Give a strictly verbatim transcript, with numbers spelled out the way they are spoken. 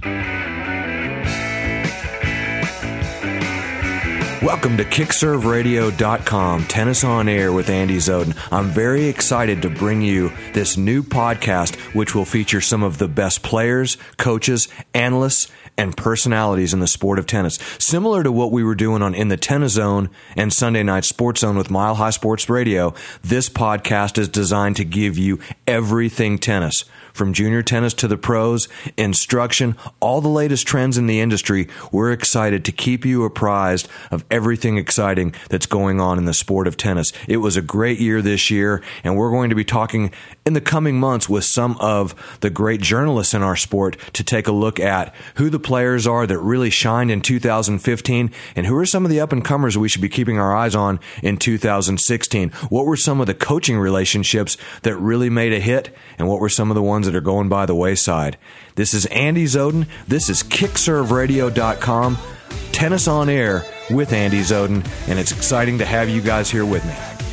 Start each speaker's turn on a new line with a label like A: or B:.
A: Welcome to kick serve radio dot com, Tennis on Air with Andy Zoden. I'm very excited to bring you this new podcast, which will feature some of the best players, coaches, analysts, and personalities in the sport of tennis. Similar to what we were doing on In the Tennis Zone and Sunday Night Sports Zone with Mile High Sports Radio, this podcast is designed to give you everything tennis. From junior tennis to the pros, instruction, all the latest trends in the industry, we're excited to keep you apprised of everything exciting that's going on in the sport of tennis. It was a great year this year, and we're going to be talking in the coming months with some of the great journalists in our sport to take a look at who the players are that really shined in two thousand fifteen and who are some of the up-and-comers we should be keeping our eyes on in two thousand sixteen. What were some of the coaching relationships that really made a hit, and what were some of the ones that are going by the wayside? This is Andy Zoden. This is kick serve radio dot com, Tennis on Air with Andy Zoden, and it's exciting to have you guys here with me.